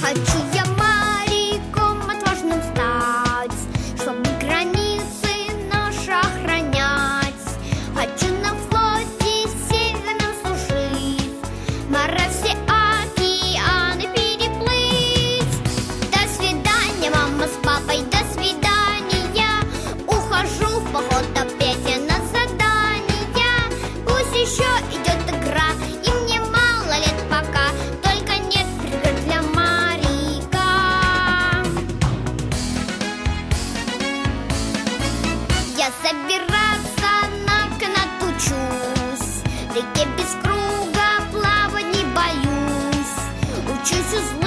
Хочу я моряком отважным стать, чтобы границы наши охранять. Хочу на флоте северном служить, моря все океаны переплыть. До свидания, мама с папой, до свидания. Ухожу в поход опять я на задания. Пусть еще идет игра, и мне мало лет пока, только нет преград для моряка. Я собираться на канат учусь, в реке без круга плавать не боюсь. Учусь узлы